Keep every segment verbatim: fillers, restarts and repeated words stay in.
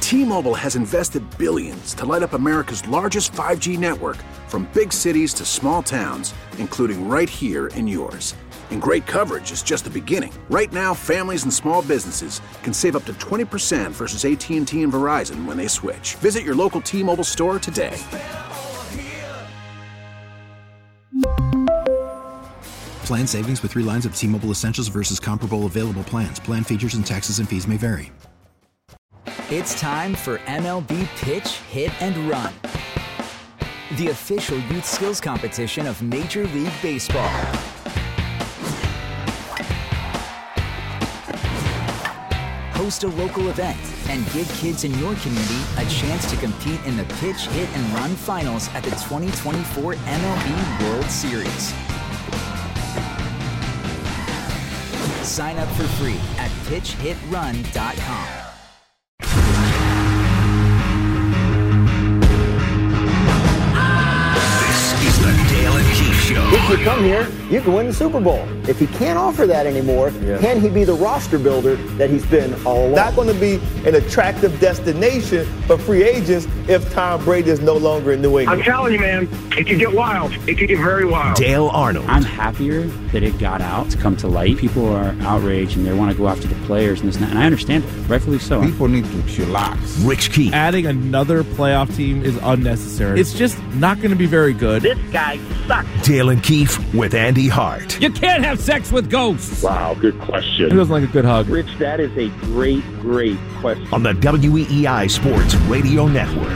T-Mobile has invested billions to light up America's largest five G network, from big cities to small towns, including right here in yours. And great coverage is just the beginning. Right now, families and small businesses can save up to twenty percent versus A T and T and Verizon when they switch. Visit your local T-Mobile store today. Plan savings with three lines of T-Mobile Essentials versus comparable available plans. Plan features and taxes and fees may vary. It's time for M L B Pitch, Hit, and Run, the official youth skills competition of Major League Baseball. Host a local event and give kids in your community a chance to compete in the Pitch, Hit, and Run finals at the twenty twenty-four M L B World Series. Sign up for free at pitch hit run dot com. This is the Dale and Keefe Show. If you come here, you can win the Super Bowl. If he can't offer that anymore, yeah. can he be the roster builder that he's been all along? Not going to be an attractive destination for free agents if Tom Brady is no longer in New England. I'm telling you, man, it could get wild. It could get very wild. Dale Arnold. I'm happier that it got out to come to light. People are outraged and they want to go after the players and this and that, and I understand it, rightfully so. People need to chillax. Rich Keefe. Adding another playoff team is unnecessary. It's just not going to be very good. This guy sucks. Dale and Keefe with Andy Hart. You can't have sex with ghosts. Wow, good question. Who doesn't like a good hug? Rich, that is a great, great question. On the W E E I Sports Radio Network.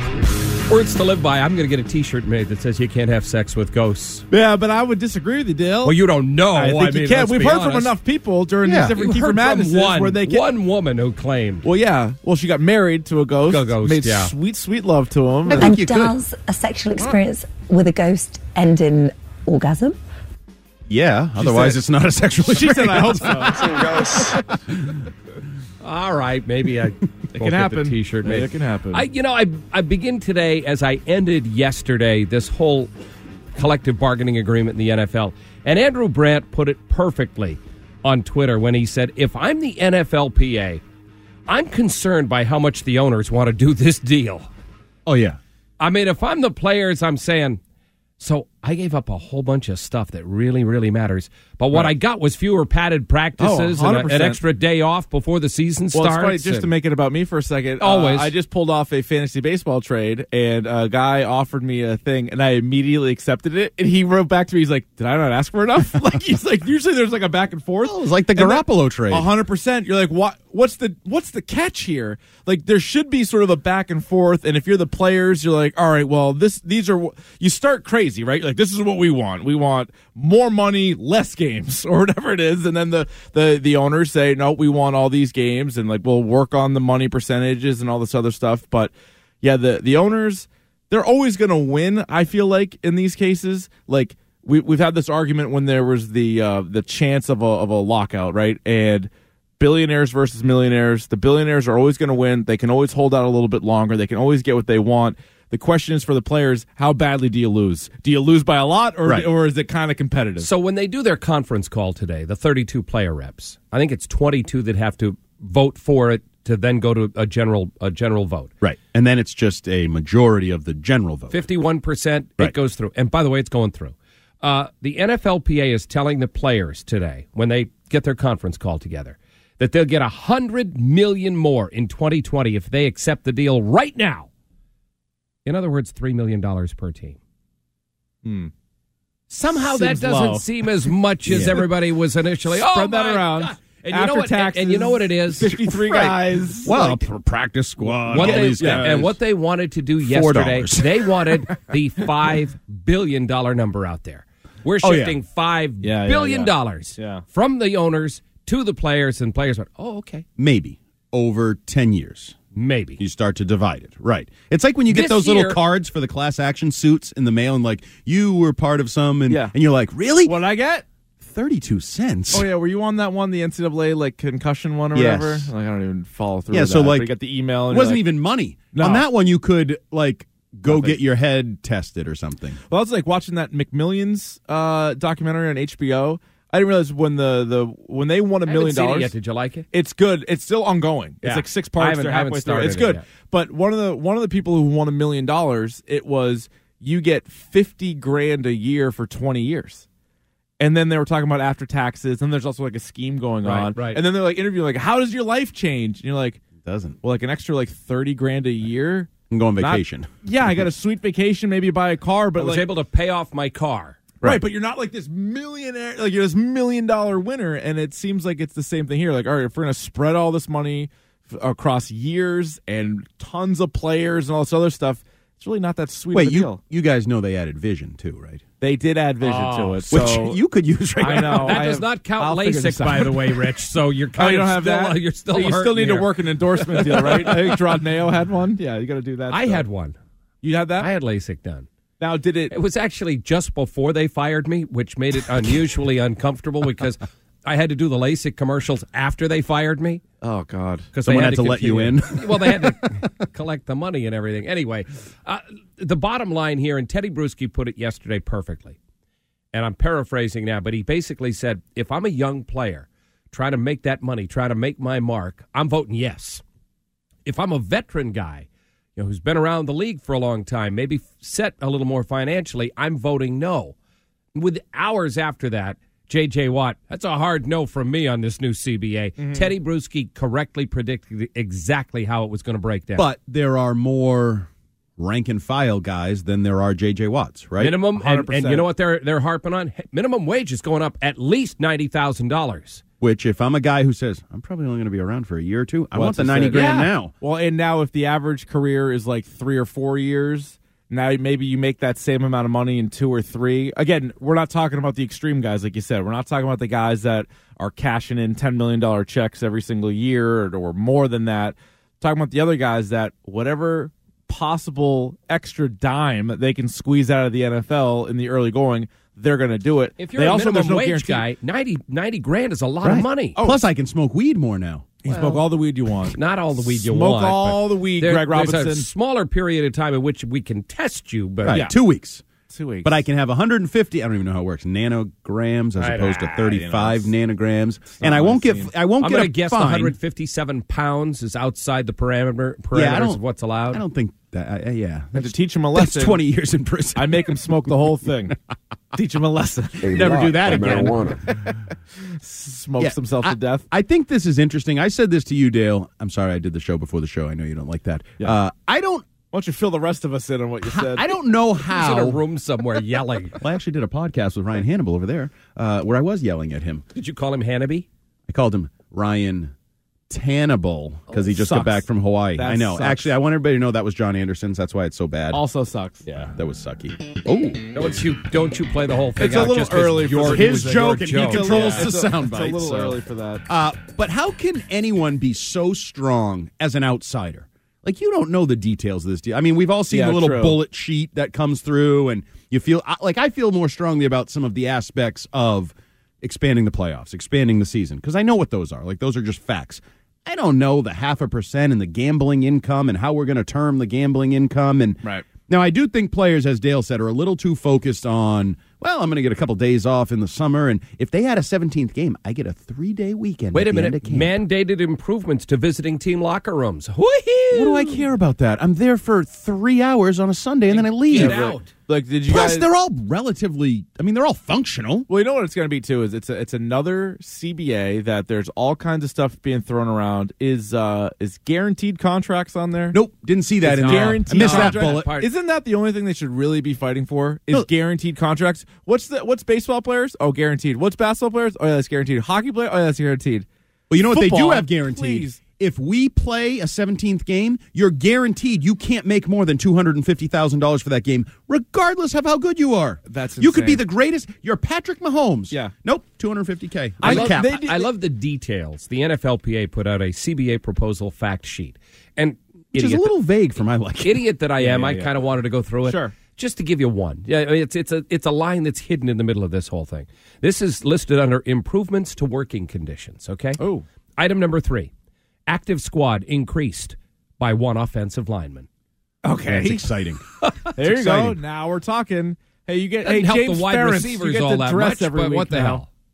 Words to live by. I'm going to get a T-shirt made that says you can't have sex with ghosts. Yeah, but I would disagree with you, Dale. Well, you don't know. I think I mean, you can. We've heard honest. from enough people during yeah. these different you Kiefer Madnesses one, where they can... one woman who claimed. Well, yeah. Well, she got married to a ghost. A ghost, made yeah. sweet, sweet love to him. And, and does could. a sexual experience with a ghost end in orgasm? Yeah, she otherwise said, it's not a sexual experience. She said, I hope so. All right, maybe I it can happen. T-shirt made. Yeah, it can happen. I, you know, I I begin today as I ended yesterday this whole collective bargaining agreement in the N F L, and Andrew Brandt put it perfectly on Twitter when he said, "If I'm the N F L P A, I'm concerned by how much the owners want to do this deal." Oh yeah, I mean, if I'm the players, I'm saying, so I gave up a whole bunch of stuff that really, really matters. But what right. I got was fewer padded practices oh, and a, an extra day off before the season well, starts. It's funny, just to make it about me for a second. Always. Uh, I just pulled off a fantasy baseball trade, and a guy offered me a thing, and I immediately accepted it. And he wrote back to me, he's like, did I not ask for enough? Like, he's like, usually there's like a back and forth. Oh, it was like the Garoppolo trade. one hundred percent. You're like, what? What's the what's the catch here? Like, there should be sort of a back and forth, and if you're the players, you're like, all right, well, this these are, you start crazy, right? You're like, this is what we want. We want more money, less games, or whatever it is. And then the, the, the owners say, no, we want all these games, and like we'll work on the money percentages and all this other stuff. But yeah, the, the owners, they're always going to win, I feel like, in these cases. Like, we, we've had this argument when there was the uh, the chance of a, of a lockout, right? And billionaires versus millionaires. The billionaires are always going to win. They can always hold out a little bit longer. They can always get what they want. The question is for the players, how badly do you lose? Do you lose by a lot, or right. or is it kind of competitive? So when they do their conference call today, the thirty-two player reps, I think it's twenty-two that have to vote for it to then go to a general a general vote. Right. And then it's just a majority of the general vote. fifty-one percent, right. it goes through. And by the way, it's going through. Uh, the N F L P A is telling the players today, when they get their conference call together, that they'll get one hundred million dollars more in twenty twenty if they accept the deal right now. In other words, three million dollars per team. Hmm. Somehow Seems that doesn't low. seem as much as yeah. everybody was initially. Spread oh, that my around. God. And After you know what? taxes, and you know what it is? fifty-three right. guys. Well, like, a practice squad. What all they, these guys. And what they wanted to do yesterday, they wanted the five billion dollars number out there. We're shifting oh, yeah. five yeah, billion yeah, dollars yeah. from the owners to the players, and players went, oh, okay. Maybe over ten years. Maybe. You start to divide it. Right. It's like when you get This those year, little cards for the class action suits in the mail, and like, you were part of some, and, yeah. and you're like, really? What'd I get? thirty-two cents. Oh, yeah. Were you on that one, the N C double A like concussion one or yes. whatever? Like, I don't even follow through Yeah, with so that. like, but you got the email. And it wasn't like, even money. No. On that one, you could, like, go Nothing. get your head tested or something. Well, it's like watching that McMillions uh, documentary on H B O. I didn't realize when the, the when they won a I haven't million seen it dollars. yet. Did you like it? It's good. It's still ongoing. Yeah. It's like six I parts. haven't- They're I haven't halfway through. started It's it good. yet. But one of the one of the people who won a million dollars, it was you get fifty grand a year for twenty years. And then they were talking about after taxes, and there's also like a scheme going Right, on. right. And then they're like interviewing, like, how does your life change? And you're like, it doesn't. Well, like an extra like thirty grand a year. And go on Not- vacation. yeah, I got a sweet vacation, maybe buy a car, but I was like, able to pay off my car. Right, but you're not like this millionaire, like you're this million dollar winner, and it seems like it's the same thing here. Like, all right, if we're going to spread all this money f- across years and tons of players and all this other stuff, it's really not that sweet Wait, of a you deal. you guys know they added vision too, right? They did add vision Oh, to it, which so you could use right I now. know That I does have- not count I'll figure this LASIK, by out. the way, Rich. So you're Oh, kind you don't of have still, that. you're still So you still hurting need to here. work an endorsement deal, right? I think Gerard Mayo had one. Yeah, you got to do that. I stuff. had one. You had that? I had LASIK done. Now, did it? It was actually just before they fired me, which made it unusually uncomfortable because I had to do the LASIK commercials after they fired me. Oh God! Because Someone they had to let you continue- well, they had to collect the money and everything. Anyway, uh, the bottom line here, and Teddy Bruschi put it yesterday perfectly, and I'm paraphrasing now, but he basically said, if I'm a young player trying to make that money, trying to make my mark, I'm voting yes. If I'm a veteran guy, you know, who's been around the league for a long time, maybe set a little more financially, I'm voting no. With hours after that, J J. Watt, that's a hard no from me on this new C B A. Mm-hmm. Teddy Bruschi correctly predicted exactly how it was going to break down. But there are more rank and file guys than there are J J. Watts, right? minimum, and, and one hundred percent. you know what they're they're harping on? Minimum wage is going up at least ninety thousand dollars. Which, if I'm a guy who says, I'm probably only going to be around for a year or two, I Well, want the that's ninety it. grand Yeah. now. Well, and now if the average career is like three or four years, now maybe you make that same amount of money in two or three. Again, we're not talking about the extreme guys, like you said. We're not talking about the guys that are cashing in ten million dollars checks every single year or, or more than that. Talking about the other guys that whatever possible extra dime they can squeeze out of the N F L in the early going, they're going to do it. If you're they a also, minimum there's no wage guarantee. guy, ninety, ninety grand is a lot Right. of money. Oh. Plus, I can smoke weed more now. You smoke all the weed you want. Not all the weed you Smoke want. all but the weed, there- Greg Robinson. There's a smaller period of time in which we can test you, but Right, Yeah. two weeks. Two weeks. But I can have one hundred fifty. I don't even know how it works. Nanograms as I- opposed to I- thirty-five you know, nanograms, and not I my won't get. scene. I won't I'm get going a to guess fine. one hundred fifty-seven pounds is outside the parameter parameters Yeah, I don't- of what's allowed. I don't think that. Uh, yeah, I had to teach him a lesson. that's twenty years in prison. I make him smoke the whole thing. Teach him a lesson. Never do that again. Smokes Yeah, himself I, to death. I think this is interesting. I said this to you, Dale. I'm sorry I did the show before the show. I know you don't like that. Yeah. Uh, I don't. Why don't you fill the rest of us in on what you said? I don't know He's in a how. room somewhere yelling. Well, I actually did a podcast with Ryan Hannibal over there, uh, where I was yelling at him. Did you call him Hannibal? I called him Ryan Tannibal because he just got Sucks. back from Hawaii. That I know. sucks. Actually, I want everybody to know that was John Anderson's. That's why it's so bad. Also sucks. Yeah. That was sucky. Oh, Don't you don't you play the whole thing It's a out little just 'cause early for your, the- his your joke, and he joke. controls Yeah. the It's a, sound it's a bite, little so. early for that. Uh, but how can anyone be so strong as an outsider? Like, you don't know the details of this deal. I mean, we've all seen Yeah, the little true. bullet sheet that comes through, and you feel I- like I feel more strongly about some of the aspects of expanding the playoffs, expanding the season, because I know what those are. Like, those are just facts. I don't know the half a percent and the gambling income and how we're going to term the gambling income. And Right. now, I do think players, as Dale said, are a little too focused on, well, I'm going to get a couple days off in the summer, and if they had a seventeenth game, I get a three-day weekend. Wait at a the end minute. of camp. Mandated improvements to visiting team locker rooms. Woohoo! What do I care about that? I'm there for three hours on a Sunday, and then I leave. Get out. Like, did you Plus, guys? they're all relatively, I mean, they're all functional. Well, you know what it's going to be too is it's a, it's another C B A that there's all kinds of stuff being thrown around. Is uh is guaranteed contracts on there? Nope, didn't see that It's in there. I guaranteed missed that contract- bullet. part. Isn't that the only thing they should really be fighting for? Is No. guaranteed contracts? What's the what's baseball players? Oh, guaranteed. What's basketball players? Oh, yeah, that's guaranteed. Hockey players? Oh, yeah, that's guaranteed. Well, you know what they do Football, have guaranteed? please. If we play a seventeenth game, you're guaranteed you can't make more than two hundred fifty thousand dollars for that game, regardless of how good you are. That's You could be insane. the greatest. You're Patrick Mahomes. Yeah. Nope, two hundred fifty K. I That's love, the cap. they did- I love the details. The N F L P A put out a C B A proposal fact sheet. And Which is a idiot little vague for my liking. idiot that I am, yeah, I yeah. kind of wanted to go through it. Sure. Just to give you one. Yeah, I mean, it's it's a it's a line that's hidden in the middle of this whole thing. This is listed under improvements to working conditions, okay? Oh. Item number three. Active squad increased by one offensive lineman. Okay, That's exciting. there you exciting. go. Now we're talking. Hey, you get Doesn't hey help James the wide Ferentz, receivers you get all to that dress much, every but week what the now. hell?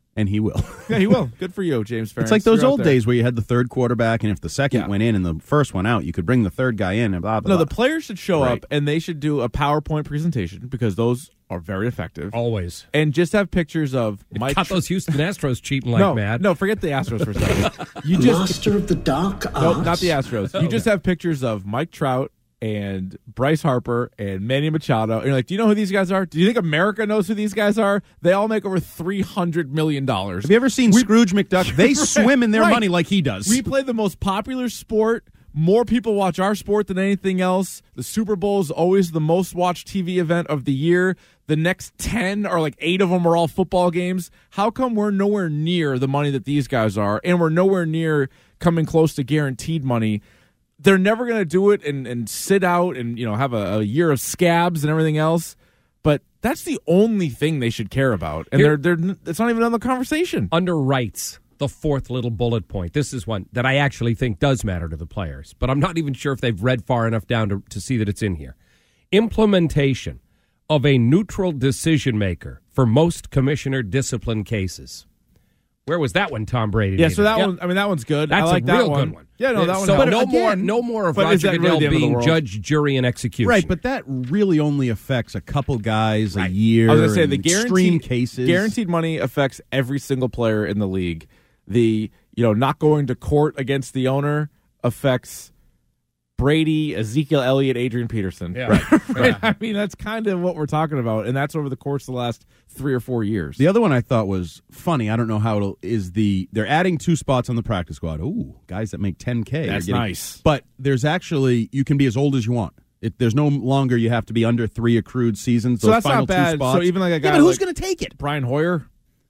And he will. Yeah, he will. Good for you, James Ferentz. It's like those You're out old there. days where you had the third quarterback, and if the second Yeah. went in and the first went out, you could bring the third guy in and blah, blah, No, blah. the players should show Right. up, and they should do a PowerPoint presentation because those are very effective. Always. And just have pictures of Mike. Got those Houston Astros cheating like no, mad. No, forget the Astros for a second. You just, Master of the dark arts. no, not the Astros. You just have pictures of Mike Trout and Bryce Harper and Manny Machado. And you're like, do you know who these guys are? Do you think America knows who these guys are? They all make over three hundred million dollars. Have you ever seen Scrooge McDuck? They swim in their Right. money like he does. We play the most popular sport. More people watch our sport than anything else. The Super Bowl is always the most watched T V event of the year. The next ten or like eight of them are all football games. How come we're nowhere near the money that these guys are, and we're nowhere near coming close to guaranteed money? They're never going to do it and, and sit out and, you know, have a, a year of scabs and everything else. But that's the only thing they should care about. And Here- they're they're it's not even on the conversation. Under rights, the fourth little bullet point. This is one that I actually think does matter to the players, but I'm not even sure if they've read far enough down to, to see that it's in here. Implementation of a neutral decision maker for most commissioner discipline cases. Where was that one, Tom Brady? Yeah, so that Yep. one, I mean, that one's good. That's I like a that real one. good one. Yeah, no, that one So helps. no But more, again- no more of but is Roger that really Goodell the end of the being world? judge, jury, and execution. Right, but that really only affects a couple guys a year. I was going to say the in guaranteed extreme cases. guaranteed money affects every single player in the league. The you know not going to court against the owner affects Brady, Ezekiel Elliott, Adrian Peterson. Yeah. Right. Yeah. I mean, that's kind of what we're talking about, and that's over the course of the last three or four years. The other one I thought was funny. I don't know how it'll is the they're adding two spots on the practice squad. Ooh, guys that make ten K. are That's getting- nice. But there's actually you can be as old as you want. It, there's no longer you have to be under three accrued seasons. So Those that's final not bad. Two spots. So even like a guy yeah, but who's like going to take it? Brian Hoyer.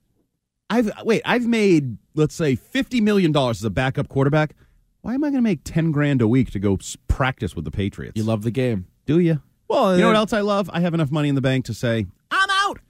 I've wait. I've made let's say fifty million dollars as a backup quarterback. Why am I going to make ten grand a week to go s- practice with the Patriots? You love the game, do you? Well, you know uh, what else I love? I have enough money in the bank to say I'm out.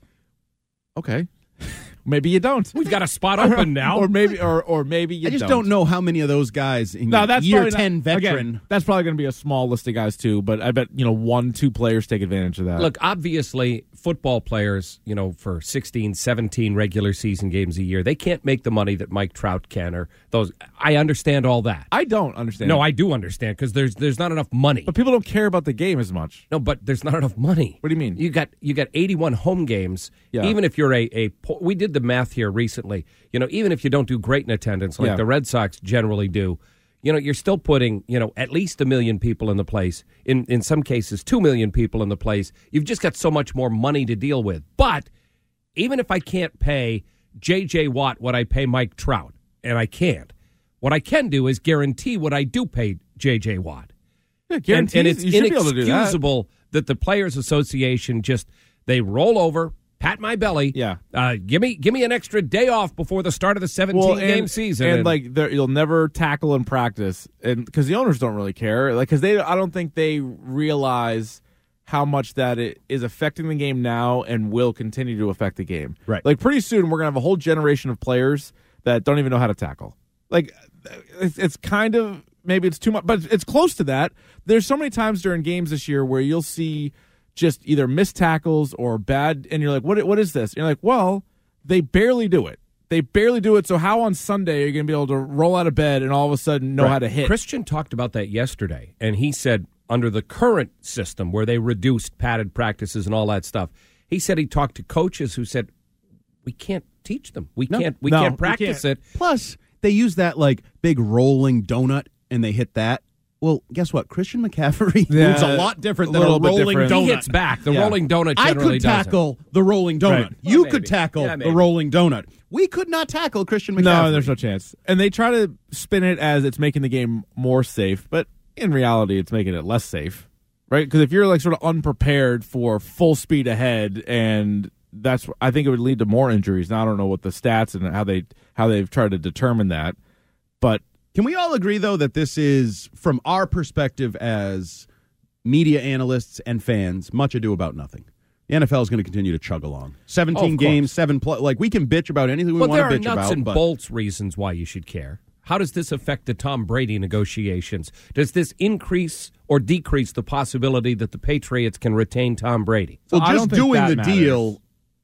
Okay, maybe you don't. We've got a spot open now, or maybe, or or maybe you. I just don't. don't know how many of those guys in No, that's year probably not- ten veteran. Again, that's probably going to be a small list of guys too. But I bet you know one, two players take advantage of that. Look, obviously, football players, you know, for sixteen, seventeen regular season games a year, they can't make the money that Mike Trout can or those. I understand all that. I don't understand. No, I do understand because there's there's not enough money. But people don't care about the game as much. No, but there's not enough money. What do you mean? You got you got eighty-one home games. Yeah. Even if you're a, a po- we did the math here recently. You know, even if you don't do great in attendance like Yeah. the Red Sox generally do, you know, you're still putting, you know, at least a million people in the place. In in some cases, two million people in the place. You've just got so much more money to deal with. But even if I can't pay J J. Watt what I pay Mike Trout, and I can't, what I can do is guarantee what I do pay J J. Watt. Yeah, and, guarantees, and it's you should be able to do that. inexcusable that. that the Players Association just they roll over, pat my belly. Yeah, uh, give me give me an extra day off before the start of the seventeen well, and, game season, and, like there- you'll never tackle in practice, and because the owners don't really care, like because they, I don't think they realize how much that it is affecting the game now and will continue to affect the game. Right, like pretty soon we're gonna have a whole generation of players that don't even know how to tackle. Like it's, it's kind of maybe it's too much, but it's close to that. There's so many times during games this year where you'll see just either missed tackles or bad, and you're like, what? What is this? And you're like, well, they barely do it. They barely do it. So how on Sunday are you going to be able to roll out of bed and all of a sudden know Right. how to hit? Christian talked about that yesterday, and he said under the current system where they reduced padded practices and all that stuff, he said he talked to coaches who said we can't teach them. We No. can't. We No, can't we practice can't. it. Plus, they use that like big rolling donut, and they hit that. Well, guess what? Christian McCaffrey Yeah, moves a lot different a than a little bit rolling different. donut. He hits back. The Yeah. rolling donut I generally could doesn't. tackle the rolling donut. Right. You Well, could maybe. tackle Yeah, the maybe. rolling donut. We could not tackle Christian McCaffrey. No, there's no chance. And they try to spin it as it's making the game more safe, but in reality, it's making it less safe, right? Because if you're like sort of unprepared for full speed ahead, and that's, I think it would lead to more injuries. Now I don't know what the stats and how they how they've tried to determine that, but Can we all agree, though, that this is, from our perspective as media analysts and fans, much ado about nothing? The N F L is going to continue to chug along. seventeen Oh, of games, course. seven plus. Like, we can bitch about anything we Well, want there to are bitch nuts about. and but bolts reasons why you should care. How does this affect the Tom Brady negotiations? Does this increase or decrease the possibility that the Patriots can retain Tom Brady? well, I just don't think doing that the matters. deal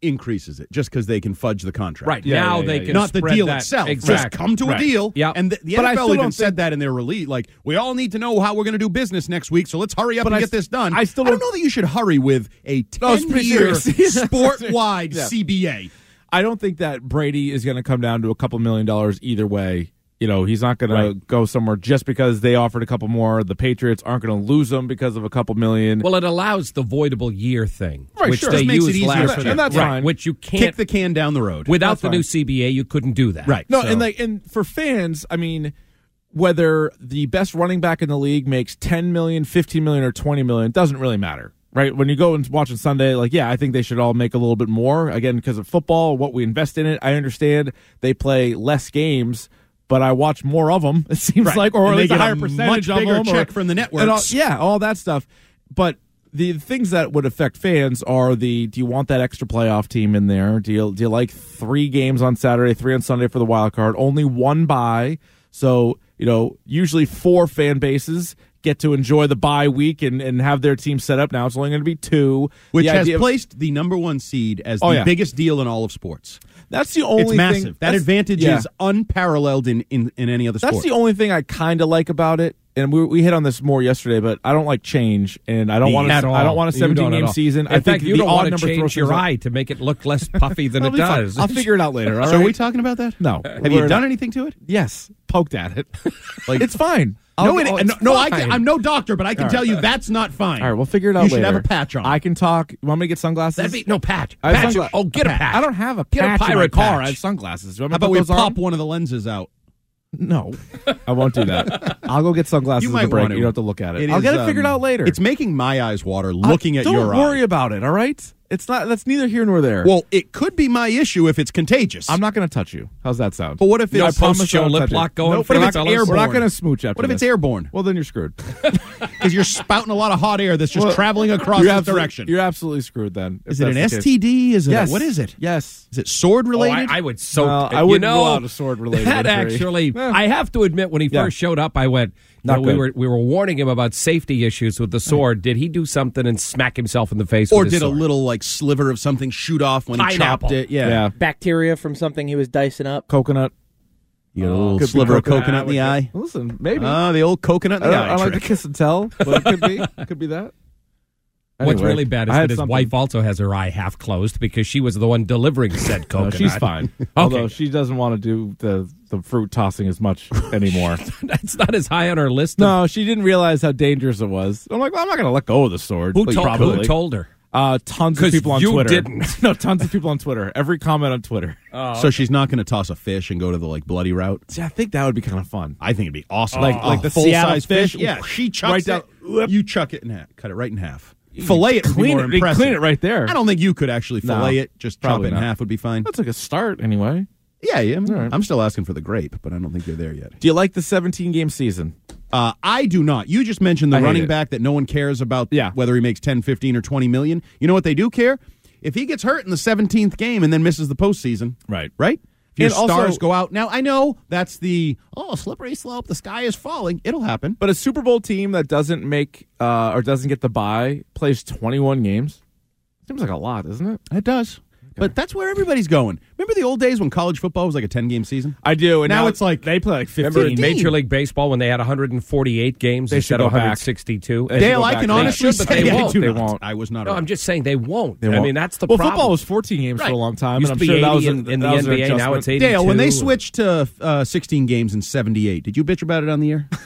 increases it just because they can fudge the contract. Right. Yeah, now yeah, they yeah, can not the spread deal that. itself. Exactly. Just come to right. a deal. Yeah. And the, the but N F L even said think... that in their release. Like, we all need to know how we're going to do business next week, so let's hurry up but and I get this done. I still don't... I don't know that you should hurry with a ten-year sport-wide yeah. C B A. I don't think that Brady is going to come down to a couple million dollars either way. You know, he's not going right. to go somewhere just because they offered a couple more. The Patriots aren't going to lose them because of a couple million. Well, it allows the voidable year thing, right, which sure. they makes used it last for year. And that's right, fine. Which you can't kick the can down the road. Without that's the fine. new C B A, you couldn't do that. Right. No, so. and like, and for fans, I mean, whether the best running back in the league makes ten million, fifteen million, or twenty million, doesn't really matter. Right, when you go and watch on Sunday, like, yeah, I think they should all make a little bit more. Again, because of football, what we invest in it. I understand they play less games, but I watch more of them. It seems right. like, or and at least a a higher much percentage of bigger them. check or, from the networks. All, yeah, all that stuff. But the things that would affect fans are the: do you want that extra playoff team in there? Do you do you like three games on Saturday, three on Sunday for the wild card? Only one bye, so you know usually four fan bases get to enjoy the bye week and, and have their team set up. Now it's only going to be two. Which the has of, placed the number one seed as the oh, yeah. biggest deal in all of sports. That's the only it's thing. massive. That advantage yeah. is unparalleled in, in, in any other sport. That's the only thing I kind of like about it. And we we hit on this more yesterday, but I don't like change, and I don't want to. I don't want a seventeen game season. In I fact, think you the don't odd want to number change your up. eye to make it look less puffy than it does. Fine. I'll figure it out later. All so right? are we talking about that? No. Have you done anything to it? Yes, poked at it. Like it's fine. No, it, oh, no, no I can, I'm no doctor, but I can right. tell you that's not fine. All right, we'll figure it out you later. You should have a patch on. I can talk. You want me to get sunglasses? That'd be, no, patch. I patch. Sungla- oh, get a patch. I don't have a get patch a pirate in my car. patch. I have sunglasses. How about we pop on? one of the lenses out? No, I won't do that. I'll go get sunglasses you at might the break. want to. You don't have to look at it. it I'll is, get it um, figured out later. It's making my eyes water looking uh, at don't your eye. Don't worry about it, all right? It's not. That's neither here nor there. Well, it could be my issue if it's contagious. I'm not going to touch you. How's that sound? But what if it's post-show lip lock going? Nope, what if it's airborne? We're not going to smooch after What if this. it's airborne? Well, then you're screwed. Because you're spouting a lot of hot air that's just well, traveling across this direction. You're absolutely screwed then. Is it an S T D? Is it yes. A, what is it? Yes. Is it sword related? Oh, I, I would so. Well, I wouldn't you know, rule out a sword related. That injury. actually, yeah. I have to admit, when he yeah. first showed up, I went. Not no, we were we were warning him about safety issues with the sword. Did he do something and smack himself in the face? Or with his did sword? a little like sliver of something shoot off when Pineapple. he chopped it? Yeah. yeah. Bacteria from something he was dicing up. Coconut. You got a little oh, sliver of coconut in the eye. Listen, maybe. Ah, uh, the old coconut in the I, eye. I like trick. to kiss and tell, but it could be. It could be that. Anyway, What's really bad is that his something. wife also has her eye half closed because she was the one delivering said coconut. No, she's fine. Okay. Although she doesn't want to do the, the fruit tossing as much anymore. That's not as high on her list. No, of... she didn't realize how dangerous it was. I'm like, well, I'm not going to let go of the sword. Who, like, told, probably. who told her? Uh, tons of people on you Twitter. Didn't. No, tons of people on Twitter. Every comment on Twitter. Oh, so okay. she's not going to toss a fish and go to the like bloody route. See, I think that would be kind of fun. I think it'd be awesome. Oh, like like the full size fish. fish. Yeah, she chucks right down, it. You chuck it in half. Cut it right in half. Fillet it. Clean would it. be more impressive. Clean it right there. I don't think you could actually fillet no, it. Just chop it in not. half would be fine. That's like a start anyway. Yeah, yeah. Right. I'm still asking for the grape, but I don't think they're there yet. Do you like the seventeen game season? Uh, I do not. You just mentioned the I running hate it. back that no one cares about yeah. whether he makes ten, fifteen, or twenty million. You know what they do care? If he gets hurt in the seventeenth game and then misses the postseason. Right. Right? If your And also- stars go out. Now, I know that's the, oh, slippery slope, the sky is falling. It'll happen. But a Super Bowl team that doesn't make uh, or doesn't get the bye plays twenty-one games. Seems like a lot, isn't it? It does. But that's where everybody's going. Remember the old days when college football was like a ten-game season? I do. And now, now it's like they play like fifteen. Remember in Major League Baseball when they had one hundred forty-eight games They should instead go of one hundred back. sixty-two? They Dale, go I back. can They honestly should, but say they I won't. do They not. won't. I was not No, around. I'm just saying they won't. They I won't. mean, that's the well, problem. football was fourteen games Right. for a long time. Used and I'm to be sure that eighty was in, an, in the that was N B A. an Now it's adjustment. eighty-two. Dale, when they switched to uh, sixteen games in seventy-eight, did you bitch about it on the air?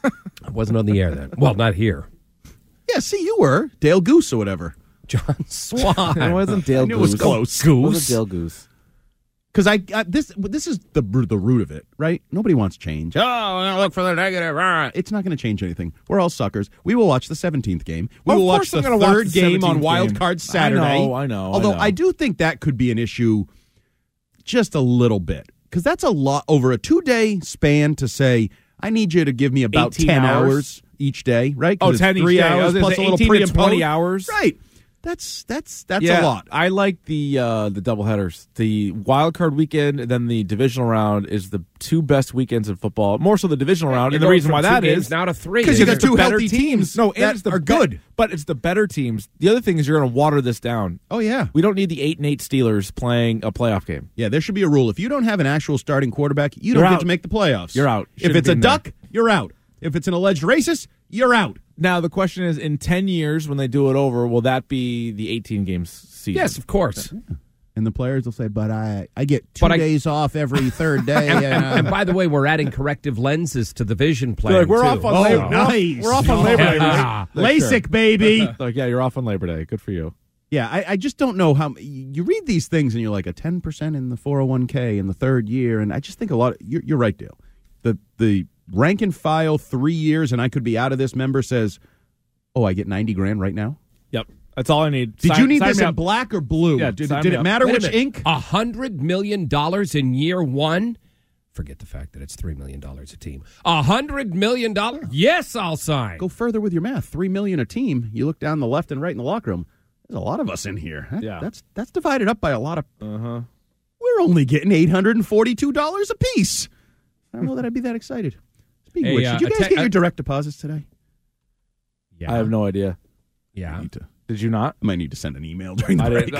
I wasn't on the air then. Well, not here. Yeah, see, you were. Dale Goose or whatever. John Swan. It wasn't Dale I knew Goose. it was close. It wasn't Dale Goose. Because I, I this this is the the root of it, right? Nobody wants change. Oh, I look for the negative. Ah. It's not going to change anything. We're all suckers. We will watch the seventeenth game. We Of will watch course the I'm gonna third watch the game on seventeenth Wild game. Card Saturday. I know, I know. Although I, know. I do think that could be an issue, just a little bit, because that's a lot over a two day span to say. I need you to give me about ten hours? hours each day, right? Oh, it's ten three each day. hours I was gonna plus say a little eighteen pre to and twenty post. hours. Right. That's that's that's yeah, a lot. I like the uh, the doubleheaders. The wild card weekend and then the divisional round is the two best weekends in football. More so the divisional round, You're and the going reason from why two that games is now to three. Because you got the two better healthy teams. No, and that it's the are be- good, but it's the better teams. The other thing is you're going to water this down. Oh yeah, we don't need the eight and eight Steelers playing a playoff game. Yeah, there should be a rule. If you don't have an actual starting quarterback, you You're don't out. get to make the playoffs. You're out. If Should've it's a been there. duck, you're out. If it's an alleged racist, you're out. Now the question is, in ten years when they do it over, will that be the eighteen games season? Yes, of course. And the players will say, "But I, I get two But I- days off every third day." And, and, uh, and by the way, we're adding corrective lenses to the vision plan. Like, we're too. off on oh, Labor. nice. We're off on Labor Day. Yeah. Right? Like, LASIK, sure. baby. Like, yeah, you're off on Labor Day. Good for you. Yeah, I, I just don't know how you read these things and you're like a ten percent in the four oh one k in the third year, and I just think a lot. Of, you're, you're right, Dale. The the rank and file three years and I could be out of this member says, "Oh, I get ninety grand right now." Yep, that's all I need. Did Sign- you need sign this me in up. black or blue? Yeah, did, sign did me it up. matter Wait a which minute. ink? A hundred million dollars in year one. Forget the fact that it's three million dollars a team. A hundred million dollars? Yes, I'll sign. Go further with your math. Three million a team. You look down the left and right in the locker room. There's a lot of us in here. That- Yeah. that's that's divided up by a lot of. Uh huh. We're only getting eight hundred and forty-two dollars a piece. I don't know that I'd be that excited. Speaking Hey, of which, uh, did you guys atta- get your uh, direct deposits today? Yeah. I have no idea. Yeah. I need to. Did you not? I might need to send an email during the I break.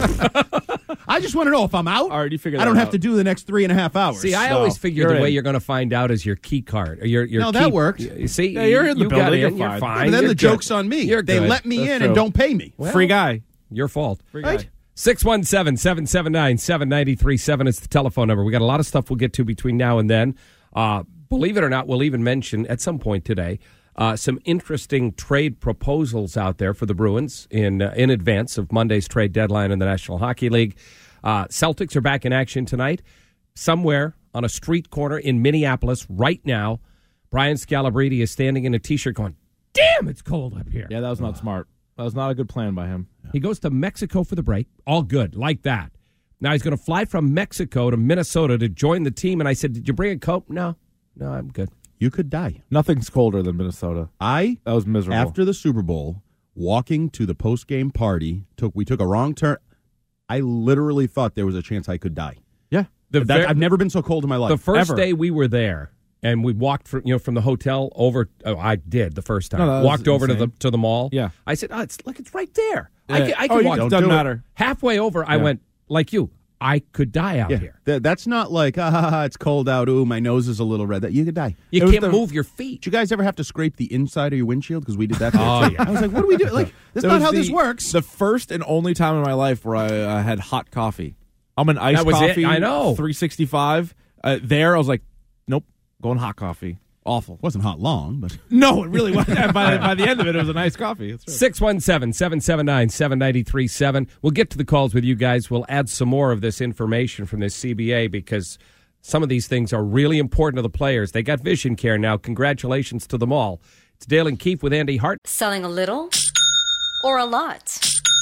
didn't. I just want to know if I'm out. All right, you figure I that don't have out. to do the next three and a half hours. See, I So, always figure you're the way in. you're going to find out is your key card. Or your, your No, key, that worked. You see, Yeah, you're in the you got building, in, you're you're fine. fine. but then you're the good. joke's on me. You're they good. let me That's in true. and don't pay me. Well, Free guy. Your fault. Free Right? guy. six one seven, seven seven nine, seven nine three seven is the telephone number. We got a lot of stuff we'll get to between now and then. Uh, believe it or not, we'll even mention at some point today uh, some interesting trade proposals out there for the Bruins in uh, in advance of Monday's trade deadline in the National Hockey League. Uh, Celtics are back in action tonight. Somewhere on a street corner in Minneapolis right now, Brian Scalabrine is standing in a T-shirt going, "Damn, it's cold up here." Yeah, that was not smart. That was not a good plan by him. He goes to Mexico for the break. All good, like that. Now he's going to fly from Mexico to Minnesota to join the team. And I said, "Did you bring a coat?" No, no, I'm good. You could die. Nothing's colder than Minnesota. I That was miserable. after the Super Bowl, walking to the post game party, took we took a wrong turn. I literally thought there was a chance I could die. yeah. The That- ver- I've never been so cold in my life. the first ever. day we were there, and we walked from you know from the hotel over. Oh, I did the first time. No, that was walked over to the insane. to the mall. Yeah. I said, "Oh, it's like it's right there. I Yeah. can, I Oh, can you walk." can- Don't doesn't do it. matter. Halfway over, I Yeah. went like you. I could die out yeah, here. Th- that's not like ah, ha, ha, ha, it's cold out. Ooh, my nose is a little red. That you could die. You It was can't the- move your feet. Did you guys ever have to scrape the inside of your windshield? Because we did that. Oh, there, too. yeah. I was like, what do we do? Like, that's That not was how the- this works. The first and only time in my life where I uh, had hot coffee. I'm an iced That was it. coffee. I know. three sixty-five. Uh, there, I was like, nope, going hot coffee. Awful. wasn't hot long, but No, it really wasn't. by, by the end of it, it was a nice coffee. That's right. six one seven, seven seven nine, seven nine three seven. We'll get to the calls with you guys. We'll add some more of this information from this C B A because some of these things are really important to the players. They got vision care now. Congratulations to them all. It's Dale and Keefe with Andy Hart. Selling a little or a lot?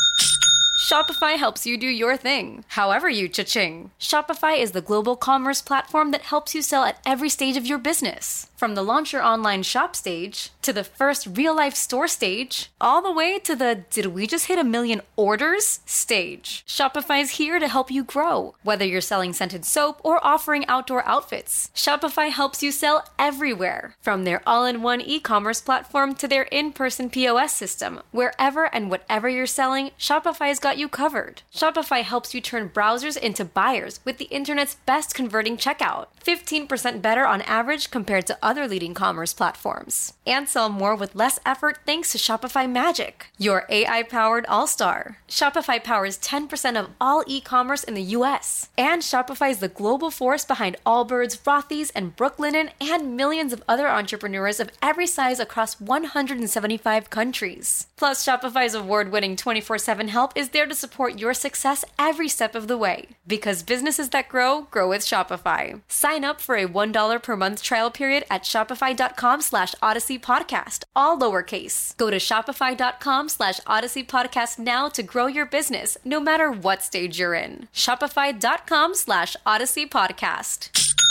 Shopify helps you do your thing, however you cha-ching. Shopify is the global commerce platform that helps you sell at every stage of your business. From the launch your online shop stage, to the first real-life store stage, all the way to the did we just hit a million orders stage. Shopify's here to help you grow. Whether you're selling scented soap or offering outdoor outfits, Shopify helps you sell everywhere. From their all-in-one e-commerce platform to their in-person P O S system, wherever and whatever you're selling, Shopify's got you covered. Shopify helps you turn browsers into buyers with the internet's best converting checkout. fifteen percent better on average compared to other leading commerce platforms. And sell more with less effort thanks to Shopify Magic, your A I-powered all-star. Shopify powers ten percent of all e-commerce in the U S. And Shopify is the global force behind Allbirds, Rothy's, and Brooklinen, and millions of other entrepreneurs of every size across one hundred seventy-five countries. Plus, Shopify's award-winning twenty-four seven help is there to support your success every step of the way. Because businesses that grow, grow with Shopify. Sign up for a one dollar per month trial period at shopify.com slash Odyssey Podcast, all lowercase. Go to shopify.com slash Odyssey Podcast now to grow your business, no matter what stage you're in. Shopify.com slash Odyssey Podcast.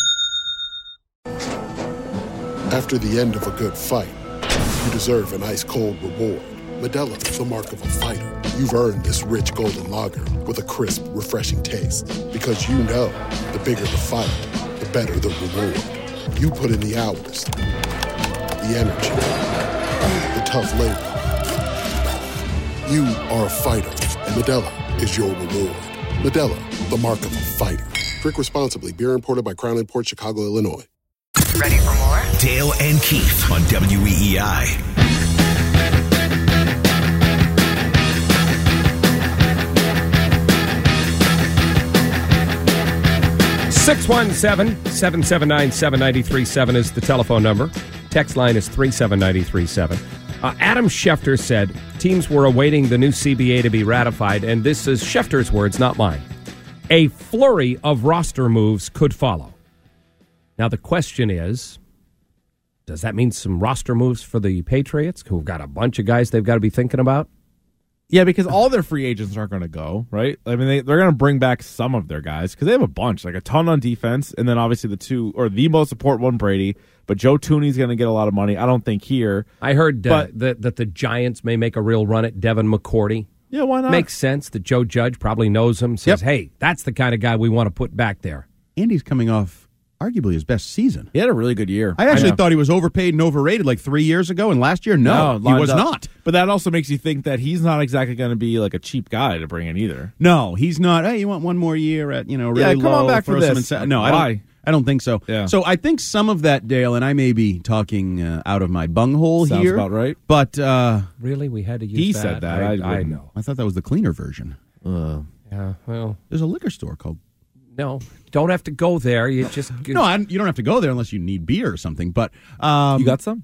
After the end of a good fight, you deserve an ice-cold reward. Modelo is the mark of a fighter. you've earned this rich golden lager with a crisp, refreshing taste. Because you know, the bigger the fight, the better the reward. You put in the hours, the energy, the tough labor. You are a fighter, and Modelo is your reward. Modelo, the mark of a fighter. Drink responsibly. Beer imported by Crown Imports, Chicago, Illinois. Ready for more? Dale and Keith on W E E I. six one seven, seven seven nine, seven nine three seven is the telephone number. Text line is three seven nine three seven. Uh, Adam Schefter said teams were awaiting the new C B A to be ratified, and this is Schefter's words, not mine. A flurry of roster moves could follow. Now, the question is, does that mean some roster moves for the Patriots, who've got a bunch of guys they've got to be thinking about? Yeah, because all their free agents aren't going to go, right? I mean, they, they're going to bring back some of their guys because they have a bunch, like a ton on defense, and then obviously the two, or the most important one, Brady, but Joe Tooney's going to get a lot of money. I don't think here. I heard but, uh, that, that the Giants may make a real run at Devin McCourty. Yeah, why not? Makes sense that Joe Judge probably knows him, says, Yep. hey, that's the kind of guy we want to put back there. Andy's coming off arguably his best season. He had a really good year. I actually I thought he was overpaid and overrated like three years ago, and last year, no, No, he was up. not. But that also makes you think that he's not exactly going to be like a cheap guy to bring in either. No, he's not. Hey, you want one more year at, you know, really Yeah, come low, on back throw for some this. insa- no, I Why? don't. I don't think so. Yeah. So I think some of that, Dale, and I may be talking uh, out of my bunghole Sounds here. about right. But uh, Really? We had to use He that? said that. I, I I wouldn't. know. I thought that was the cleaner version. Uh, Yeah, well, There's a liquor store called. no, don't have to go there. You just No, I, you don't have to go there unless you need beer or something. But um, you got some?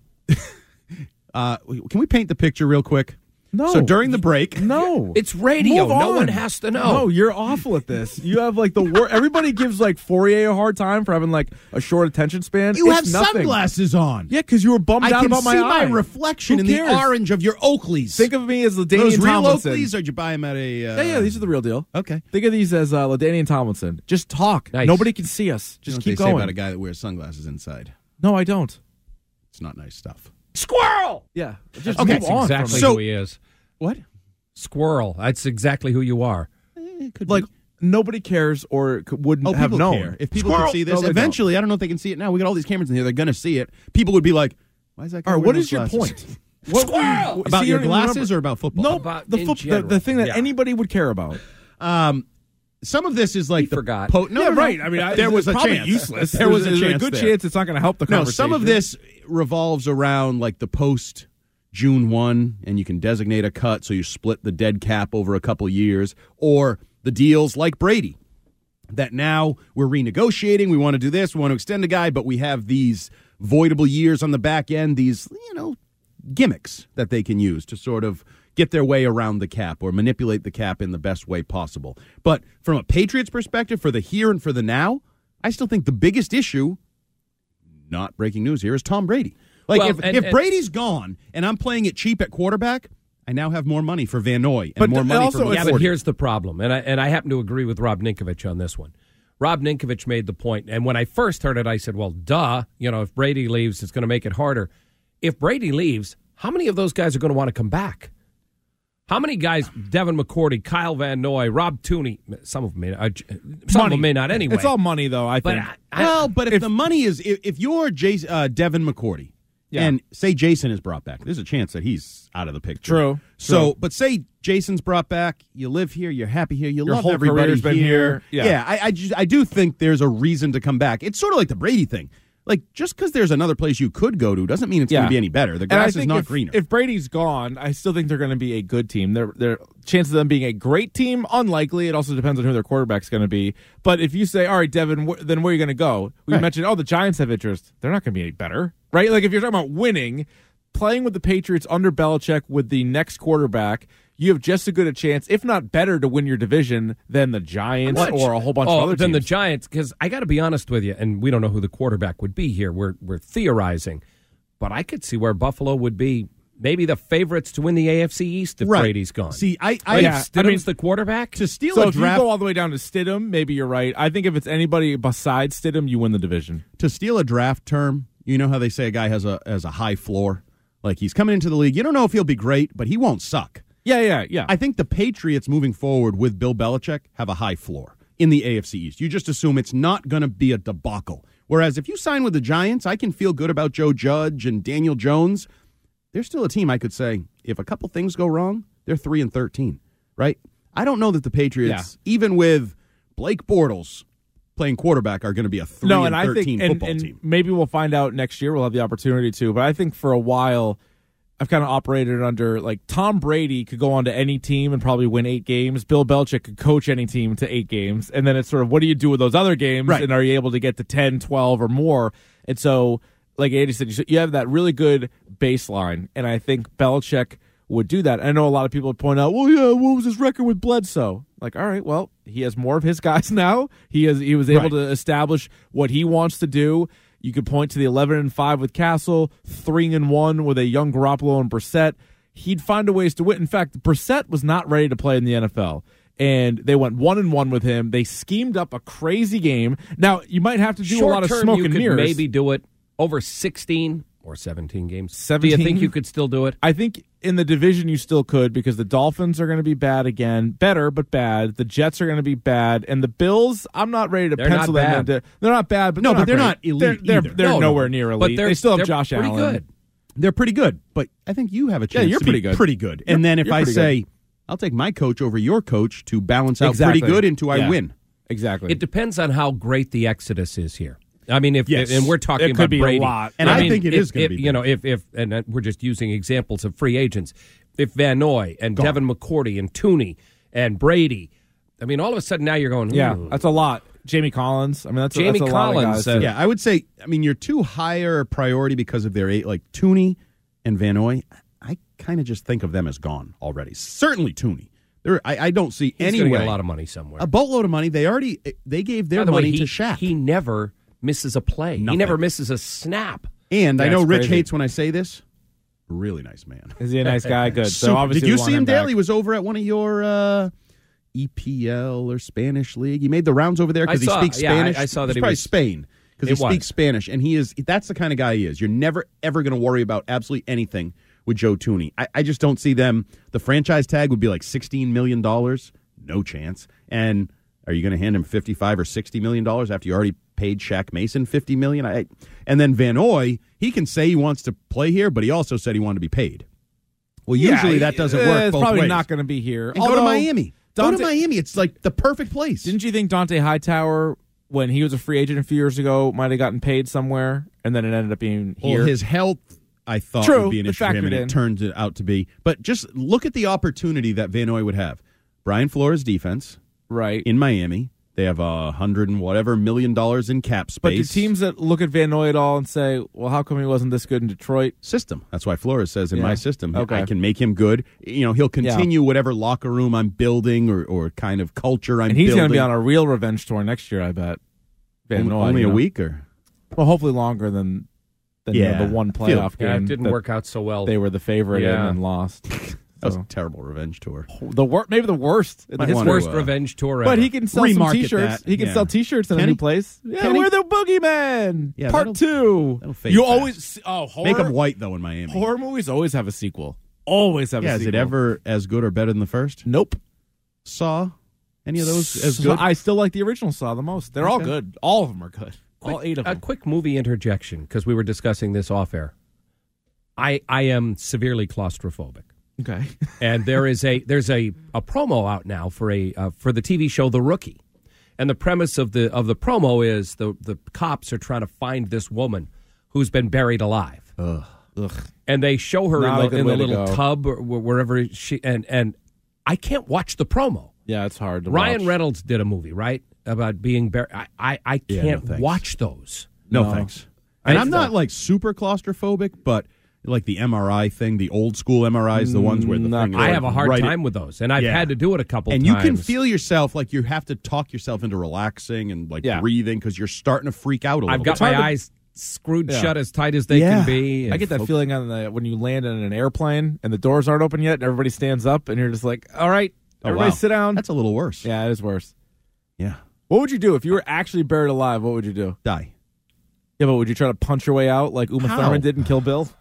uh, can we paint the picture real quick? No. So during the break, No. It's radio. Move No on. one has to know. No, you're awful at this. You have like the wor- everybody gives like Fourier a hard time for having like a short attention span. you It's have nothing. sunglasses on. Yeah, because you were bummed I out can about my see eye. my reflection Who in the cares? orange of your Oakleys. Think of me as those LaDainian real Tomlinson. Oakleys, or did you buy them at a? Uh, Yeah, yeah, these are the real deal. Okay. Think of these as uh, LaDainian Tomlinson. Just talk. Nice. Nobody can see us. You know Just what keep they say going. about a guy that wears sunglasses inside. No, I don't. It's not nice stuff. Squirrel! Yeah. Just Okay, move That's on exactly from it. So- who he is. What? Squirrel. That's exactly who you are. It could Like be. nobody cares or could, wouldn't Oh, have people known. care. If people Squirrel. could see this, No, they eventually, I don't know if they can see it now. We got all these cameras in here. They're going to see it. People would be like, why is that guy All right, wearing what is those your glasses? point? What, Squirrel! About See, your you don't even glasses remember. or about football? No, About the, in foot- the, general. the thing that Yeah. anybody would care about. Um, some of this is like He the forgot. Po- no, yeah, no, no. right. I mean, I, there was a probably chance. useless. There was a There's chance. a good there. chance it's not going to help the No, conversation. some of this revolves around like the post June first, and you can designate a cut, so you split the dead cap over a couple years, or the deals like Brady, that now we're renegotiating, we want to do this, we want to extend a guy, but we have these voidable years on the back end, these, you know, gimmicks that they can use to sort of get their way around the cap or manipulate the cap in the best way possible. But from a Patriots perspective, for the here and for the now, I still think the biggest issue, not breaking news here, is Tom Brady. Like, Well, if, and- if and- Brady's gone and I'm playing it cheap at quarterback, I now have more money for Van Noy and But more th- money also for it's- Yeah, McCourty. but here's the problem, and I and I happen to agree with Rob Ninkovich on this one. Rob Ninkovich made the point, and when I first heard it, I said, "Well, duh, you know, if Brady leaves, it's going to make it harder." If Brady leaves, how many of those guys are going to want to come back? How many guys? Devin McCourty, Kyle Van Noy, Rob Tooney. Some of them may, uh, some of them may not anyway. It's all money, though. I But think. I, I, well, but if, if- the money is, if, if you're Jason, uh, Devin McCourty, Yeah. and say Jason is brought back, there's a chance that he's out of the picture. True, So, true. but say Jason's brought back, you live here, you're happy here, you Your love whole everybody career's been here. Yeah. I, I, just, I do think there's a reason to come back. It's sort of like the Brady thing. Like, just because there's another place you could go to doesn't mean it's going Yeah. to be any better. The And I grass is think not if, greener. if Brady's gone, I still think they're going to be a good team. Their their chances of them being a great team, unlikely. It also depends on who their quarterback's going to be. But if you say, all right, Devin, wh- then where are you going to go? We Right. mentioned, oh, the Giants have interest. They're not going to be any better, right? Like if you're talking about winning, playing with the Patriots under Belichick with the next quarterback, you have just as good a chance, if not better, to win your division than the Giants What? or a whole bunch oh, of other than teams. the Giants, because I got to be honest with you, and we don't know who the quarterback would be here. We're we're theorizing, but I could see where Buffalo would be maybe the favorites to win the A F C East if Right. Brady's gone. See, I, I, Like, yeah, if I mean, Stidham's the quarterback. to steal So a if draft, you go all the way down to Stidham, maybe you're right. I think if it's anybody besides Stidham, you win the division. to steal a draft term, you know how they say a guy has a has a high floor? Like he's coming into the league. You don't know if he'll be great, but he won't suck. Yeah, yeah, yeah. I think the Patriots moving forward with Bill Belichick have a high floor in the A F C East. You just assume it's not going to be a debacle. Whereas if you sign with the Giants, I can feel good about Joe Judge and Daniel Jones. They're still a team I could say, if a couple things go wrong, they're three and thirteen, right? I don't know that the Patriots, yeah. even with Blake Bortles playing quarterback, are going to be a three no, and, and thirteen I think, football and, and team. Maybe we'll find out next year. We'll have the opportunity to. But I think for a while, I've kind of operated under, like, Tom Brady could go on to any team and probably win eight games. Bill Belichick could coach any team to eight games. And then it's sort of, what do you do with those other games? Right. And are you able to get to ten, twelve, or more? And so, like Andy said, you have that really good baseline. And I think Belichick would do that. I know a lot of people would point out, well, yeah, what was his record with Bledsoe? Like, all right, well, he has more of his guys now. He has he was able Right. to establish what he wants to do. You could point to the eleven and five with Castle, three and one with a young Garoppolo and Brissett. He'd find a ways to win. In fact, Brissett was not ready to play in the N F L, and they went one and one with him. They schemed up a crazy game. Now, you might have to do Short a lot of term, smoke you and could mirrors. maybe do it over sixteen or seventeen games. seventeen? Do you think you could still do it? I think in the division you still could, because the Dolphins are going to be bad again. Better, but bad. The Jets are going to be bad. And the Bills, I'm not ready to They're pencil not them bad. into. They're not bad, but No, they're but not they're great. not elite They're, they're, either. they're No, no. nowhere near elite. But they're- they still have they're Josh pretty Allen. good. They're pretty good, but I think you have a chance you're to pretty be good. pretty good. You're- and then if you're I pretty say, good. I'll take my coach over your coach to balance out Exactly. pretty good into I Yeah. win. Exactly. It depends on how great the exodus is here. I mean, if Yes. and we're talking It about could be a Brady, lot. And I mean, think it if, is gonna if, be You know, if if and we're just using examples of free agents. If Van Noy and Gone. Devin McCourty and Tooney and Brady, I mean, all of a sudden now you're going, yeah, "Ooh." that's a lot. Jamie Collins. I mean, that's, Jamie that's a lot of Collins, guys, uh, too. Yeah, I would say, I mean, your two higher priority because of their eight, like Tooney and Van Noy, I kind of just think of them as gone already. Certainly Tooney. There, I, I don't see He's any gonna way. get a lot of money somewhere. A boatload of money. They already, they gave their By the way, money he, to Shaq. He never misses a play. He Nothing. never misses a snap. and I Yeah, know it's Rich crazy. hates when I say this. Really nice man. Is he a nice guy? Good. So Super- obviously, did you we want see him, Dale? back. He was over at one of your uh, E P L or Spanish league. He made the rounds over there because I he saw- speaks yeah, I- Spanish. I saw that It's he probably was- Spain because he It was. speaks Spanish, and he is. That's the kind of guy he is. You're never ever going to worry about absolutely anything with Joe Tooney. I, I just don't see them. The franchise tag would be like sixteen million dollars. No chance. And are you going to hand him fifty-five or sixty million dollars after you already paid Shaq Mason fifty million dollars? I, and then Van Noy, he can say he wants to play here, but he also said he wanted to be paid. Well, usually Yeah, that doesn't uh, work It's both probably ways. not going to be here. And go to Although, Miami. go Dante- to Miami. It's like the perfect place. Didn't you think Dante Hightower, when he was a free agent a few years ago, might have gotten paid somewhere, and then it ended up being here? Well, his health, I thought, True, would be an it issue for him, factored and in. it turned it out to be. But just look at the opportunity that Van Noy would have. Brian Flores' defense right in Miami. They have a hundred and whatever million dollars in cap space. But do teams that look at Van Noy at all and say, well, how come he wasn't this good in Detroit? System. That's why Flores says in Yeah. my system, Okay. I can make him good. You know, he'll continue whatever locker room I'm building or, or kind of culture I'm And he's building. going to be on a real revenge tour next year, I bet. Van only, Noy, only you a know? week or Well, hopefully longer than, than you know, Yeah. the one Feel- playoff Yeah, game. it didn't that work out so well. They were the favorite Yeah. in and lost. That was So, a terrible revenge tour. the wor- maybe the worst. in the Might His wanna, history. worst uh, revenge tour But ever. he can sell some Remarket T-shirts. that, He can yeah. sell T-shirts in Can a he? new place. Yeah, Can he? we're the boogeyman. Yeah, Part that'll- two. that'll fade You fast. always oh horror. Make him white though in Miami. Horror movies always have a sequel. Always have Yeah, a is sequel. it ever as good or better than the first? Nope. Saw? Any of those as So good? I still like the original Saw the most. They're all Okay. good. All of them are good. all Quick- eight of a them. quick movie interjection because we were discussing this off air. I I am severely claustrophobic. Okay. and there is a there's a, a promo out now for a uh, for the T V show The Rookie, and the premise of the of the promo is the the cops are trying to find this woman who's been buried alive. Ugh. Ugh. And they show her Not a in the, good in the way to little go. tub or wh- wherever she and and I can't watch the promo. Yeah, it's hard to Ryan watch. Reynolds did a movie right about being buried. I I, I Yeah, can't no thanks. watch those. no, No. thanks. And I- I'm not like super claustrophobic, but like the M R I thing, the old school M R Is, the ones where the Not thing is I like have a hard right time with those, and I've Yeah. had to do it a couple and times. you can feel yourself like you have to talk yourself into relaxing and like Yeah. breathing because you're starting to freak out a little I've got bit. my hard to- eyes screwed Yeah. shut as tight as they Yeah. can be. I get that and- feeling on the when you land in an airplane and the doors aren't open yet and everybody stands up and you're just like, all right, Oh, everybody wow. sit down. That's a little worse. yeah, it is worse. Yeah. What would you do if you were actually buried alive? What would you do? Die. Yeah, but would you try to punch your way out like Uma How? Thurman did in Kill Bill?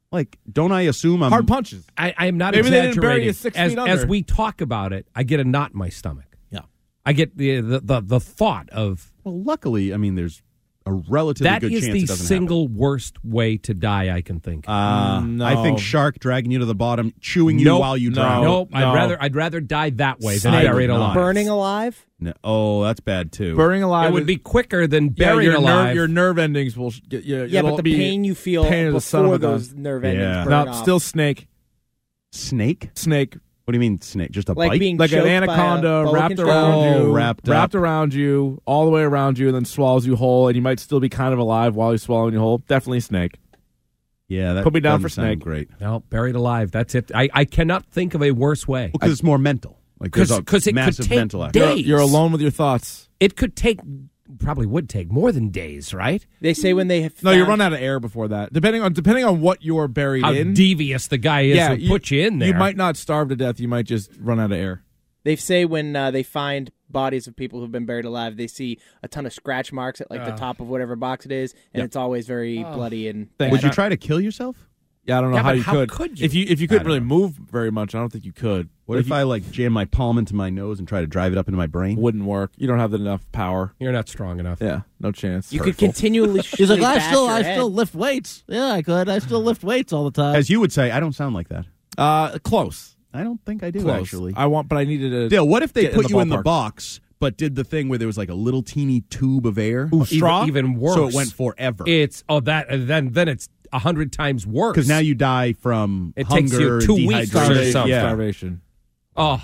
Like, don't I assume I'm hard punches? I, I am not Maybe they exaggerating. didn't bury you six as, feet as under. we talk about it, I get a knot in my stomach. Yeah. I get the the the, the thought of. Well, luckily, I mean, there's a relatively That good is chance the it doesn't single worst way to die I can think of. happen. Uh, No. I think shark dragging you to the bottom, chewing you Nope. while you No. drown. Nope. No. I'd rather I'd rather die that way than I would buried not. alive. Burning alive? No. Oh, that's bad too. Burning alive It would is- be quicker than yeah, buried your alive. Nerve, your nerve endings will sh- get you. Yeah, it'll but the be pain you feel pain of the son of before a gun. those nerve endings Yeah. burn No, off. still snake. Snake? Snake. What do you mean snake? Just a Like bite? being Like an choked by a anaconda boa wrapped constrictor? around you, Oh, wrapped up. around you, all the way around you, and then swallows you whole, and you might still be kind of alive while you're swallowing you whole. Definitely snake. yeah, that Put me down doesn't for sound snake. Great. No, buried alive. That's it. I, I cannot think of a worse way. Because it's more mental. Like there's a Because it could massive take mental aspect. You're, days. you're alone with your thoughts. It could take, probably would take more than days, right? They say when they have No, you found- run out of air before that. Depending on depending on what you're buried How in. devious the guy is yeah, who put you in there. You might not starve to death. You might just run out of air. They say when uh, they find bodies of people who've been buried alive, they see a ton of scratch marks at like the Uh. top of whatever box it is, and Yep. it's always very bloody and. Thanks. Would you bad. try to kill yourself? Yeah, I don't know Yeah, how but you how could. could you? If you if you couldn't don't really know. move very much, I don't think you could. What if I like jam my palm into my nose and try to drive it up into my brain? Wouldn't work. You don't have enough power. You're not strong enough. Yeah, no chance. You could Hurtful. continually. He's like, I bash still, your I head. still lift weights. Yeah, I could. I still lift weights all the time. As you would say, I don't sound like that. Uh, close. I don't think I do, Close. actually. I want, but I needed to. Dale, what if they get put in the you in the ballpark. box, but did the thing where there was like a little teeny tube of air? Ooh, straw? Even, even worse. So it went forever. It's, oh, that, and then, then it's a hundred times worse. Because now you die from It hunger, takes you two and weeks or dehydration. something. Yeah. Starvation. Oh.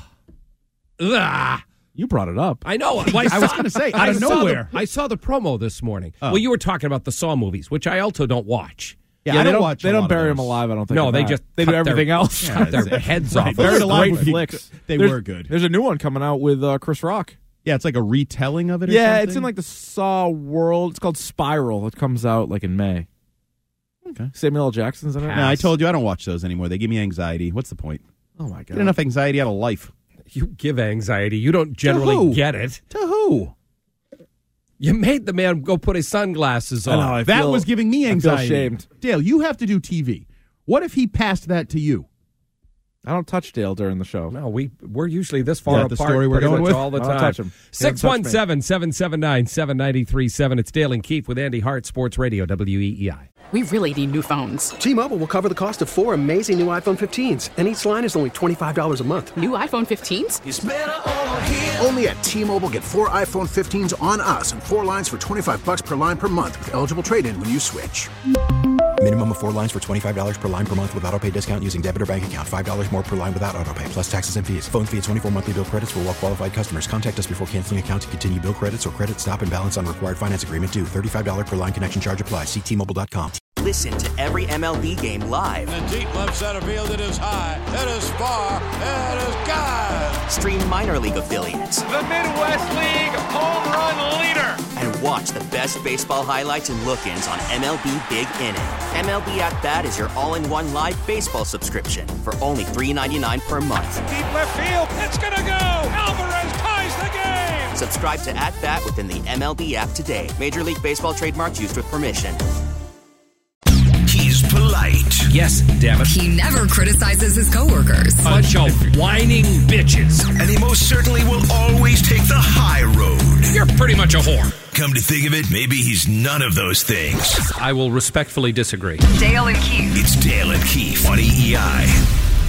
Ugh. You brought it up. I know. I was going to say, out I of saw nowhere. The, I saw the promo this morning. Oh. Well, you were talking about the Saw movies, which I also don't watch. Yeah, Yeah, I they don't, don't watch. They a don't lot bury of them those. alive. I don't think. No, in they that. just they cut do everything their- else. cut their heads off. Right. Buried There's Alive great would be- flicks. they There's- were good. There's a new one coming out with uh, Chris Rock. Yeah, it's like a retelling of it. Or Yeah, something? it's in like the Saw world. It's called Spiral. It comes out like in May. Okay. Samuel L. Jackson's in it. No, I told you I don't watch those anymore. They give me anxiety. What's the point? Oh my god. Get enough anxiety out of life. You give anxiety. You don't generally who? get it. To who? You made the man go put his sunglasses I on. know, I that feel- was giving me I feel anxiety. shamed. Dale, you have to do T V. What if he passed that to you? I don't touch Dale during the show. No, we we're usually this far Is that the apart story we're pretty going much with? all the I don't time. touch him. He doesn't Six touch one me. seven seven seven nine seven nine three seven. It's Dale and Keith with Andy Hart, Sports Radio, W E E I. We really need new phones. T-Mobile will cover the cost of four amazing new iPhone fifteens, and each line is only twenty-five dollars a month. New iPhone fifteens? Only at T-Mobile, get four iPhone fifteens on us and four lines for twenty-five bucks per line per month with eligible trade-in when you switch. Minimum of four lines for twenty-five dollars per line per month with autopay discount using debit or bank account. five dollars more per line without autopay, plus taxes and fees. Phone fee at twenty-four monthly bill credits for well-qualified customers. Contact us before canceling account to continue bill credits or credit stop and balance on required finance agreement due. thirty-five dollars per line connection charge applies. See T Mobile dot com. Listen to every M L B game live. In the deep left center field, it is high, it is far, it is gone. Stream minor league affiliates. The Midwest League home run leader. And watch the best baseball highlights and look-ins on M L B Big Inning. M L B At Bat is your all-in-one live baseball subscription for only three dollars and ninety-nine cents per month. Deep left field, it's gonna go. Alvarez ties the game. Subscribe to At Bat within the M L B app today. Major League Baseball trademarks used with permission. He's polite. Yes, damn it. He never criticizes his coworkers. Bunch of whining bitches. And he most certainly will always take the high road. You're pretty much a whore. Come to think of it, maybe he's none of those things. I will respectfully disagree. Dale and Keith. It's Dale and Keith on E E I.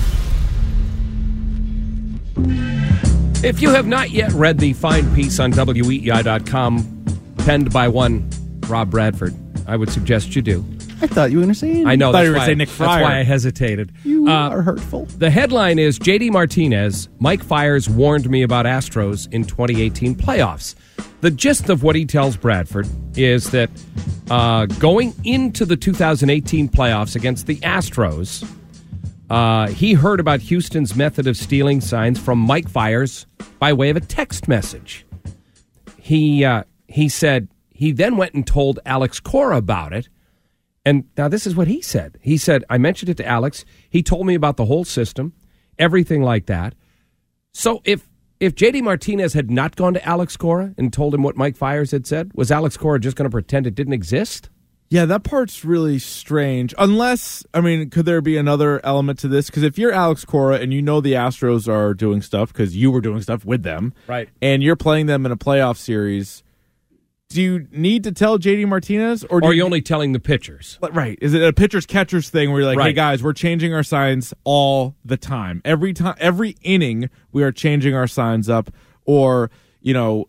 If you have not yet read the fine piece on W E E I dot com, penned by one Rob Bradford, I would suggest you do. I thought you were going to say Andy. I know. I thought That's you were why, gonna say Nick that's Fryer. why I hesitated. You Uh, are hurtful. The headline is J D Martinez, Mike Fiers warned me about Astros in twenty eighteen playoffs. The gist of what he tells Bradford is that uh, going into the two thousand eighteen playoffs against the Astros, uh, he heard about Houston's method of stealing signs from Mike Fiers by way of a text message. He uh, he said he then went and told Alex Cora about it. And now this is what he said. He said, I mentioned it to Alex. He told me about the whole system, everything like that. So if if J D Martinez had not gone to Alex Cora and told him what Mike Fiers had said, was Alex Cora just going to pretend it didn't exist? Yeah, that part's really strange. Unless, I mean, could there be another element to this? Because if you're Alex Cora and you know the Astros are doing stuff because you were doing stuff with them, right, and you're playing them in a playoff series, do you need to tell J D Martinez? Or, do or are you you only telling the pitchers? Right. Is it a pitcher's catcher's thing where you're like, Right. hey, guys, we're changing our signs all the time. Every time, every inning, we are changing our signs up. Or, you know,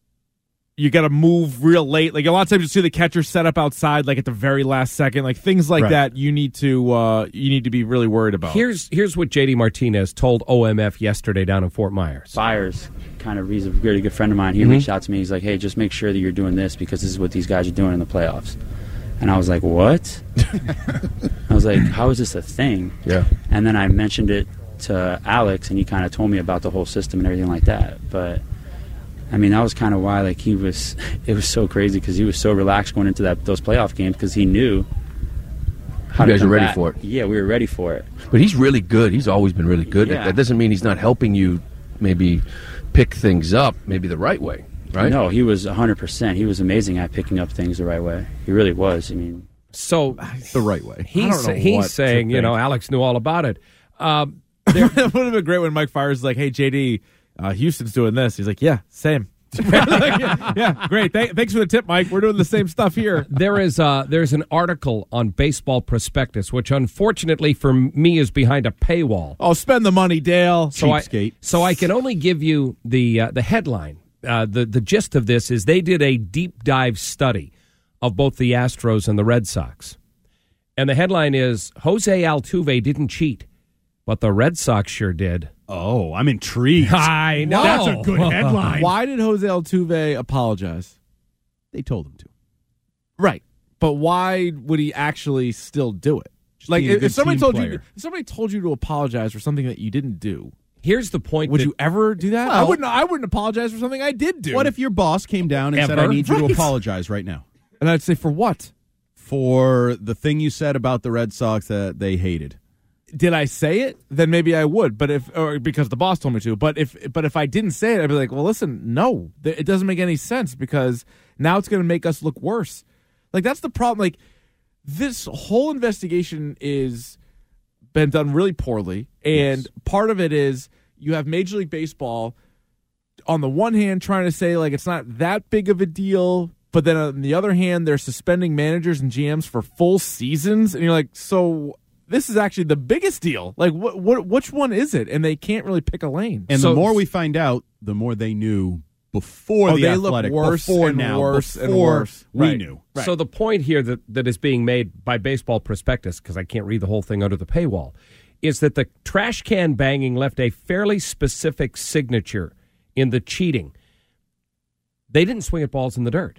you got to move real late. Like a lot of times you see the catcher set up outside like at the very last second. Like things like Right. that you need to uh, you need to be really worried about. Here's here's what J D Martinez told O M F yesterday down in Fort Myers. Byers, kind of, he's a really good friend of mine. He Mhm. reached out to me. He's like, hey, just make sure that you're doing this because this is what these guys are doing in the playoffs. And I was like, what? I was like, how is this a thing? Yeah. And then I mentioned it to Alex, and he kind of told me about the whole system and everything like that. But I mean, that was kind of why, like, he was. It was so crazy because he was so relaxed going into that those playoff games because he knew. How You to guys are come ready back. for it. Yeah, we were ready for it. But he's really good. He's always been really good. Yeah. That, that doesn't mean he's not helping you maybe pick things up maybe the right way, right? No, he was one hundred percent. He was amazing at picking up things the right way. He really was. I mean, So the right way. He's, he's saying, you know, Alex knew all about it. Um, it would have been great when Mike Fiers is like, hey, J D, uh, Houston's doing this. He's like, yeah, same. Like, yeah, yeah, great. Th- thanks for the tip, Mike. We're doing the same stuff here. There is uh, there's an article on Baseball Prospectus, which unfortunately for me is behind a paywall. Oh, spend the money, Dale. So I, so I can only give you the uh, the headline. Uh, the the gist of this is they did a deep dive study of both the Astros and the Red Sox, and the headline is Jose Altuve didn't cheat, but the Red Sox sure did. Oh, I'm intrigued. I know. That's a good headline. Why did Jose Altuve apologize? They told him to. Right. But why would he actually still do it? Just Like being a if, good if somebody team told player. you if somebody told you to apologize for something that you didn't do, here's the point. Would that- you ever do that? I Well- wouldn't I wouldn't apologize for something I did do. What if your boss came down and said, Ever? I need you Right. to apologize right now? And I'd say, for what? For the thing you said about the Red Sox that they hated. Did I say it? Then maybe I would. But if or because the boss told me to. But if but if I didn't say it, I'd be like, well, listen, no, th- it doesn't make any sense because now it's going to make us look worse. Like that's the problem. Like this whole investigation is been done really poorly, and Yes. part of it is you have Major League Baseball on the one hand trying to say like it's not that big of a deal. But then on the other hand, they're suspending managers and G Ms for full seasons, and you're like, so this is actually the biggest deal. Like, what, what, which one is it? And they can't really pick a lane. And So- the more we find out, the more they knew before Oh, the they look Athletic. worse before and now, worse and before worse. we Right. knew. So the point here that, that is being made by Baseball Prospectus, because I can't read the whole thing under the paywall, is that the trash can banging left a fairly specific signature in the cheating. They didn't swing at balls in the dirt.